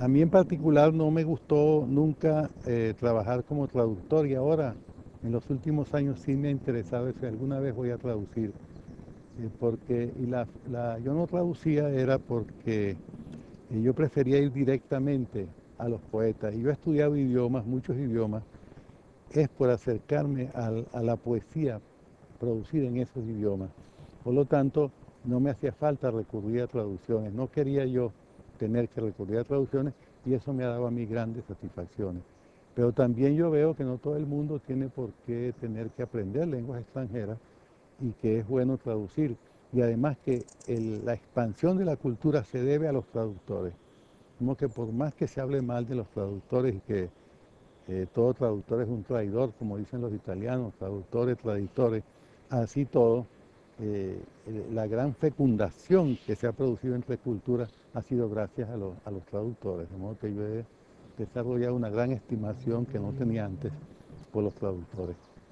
A mí en particular no me gustó nunca trabajar como traductor y ahora en los últimos años sí me ha interesado si alguna vez voy a traducir. Porque yo no traducía era porque yo prefería ir directamente a los poetas. Y yo he estudiado idiomas, muchos idiomas, es por acercarme a la poesía producida en esos idiomas. Por lo tanto, no me hacía falta recurrir a traducciones, no quería yo tener que recurrir a traducciones y eso me ha dado a mí grandes satisfacciones. Pero también yo veo que no todo el mundo tiene por qué tener que aprender lenguas extranjeras y que es bueno traducir. Y además que la expansión de la cultura se debe a los traductores. Como que por más que se hable mal de los traductores y que todo traductor es un traidor, como dicen los italianos, traductores, traditores, así todo, la gran fecundación que se ha producido entre culturas ha sido gracias a los traductores, de modo que yo he desarrollado una gran estimación que no tenía antes por los traductores.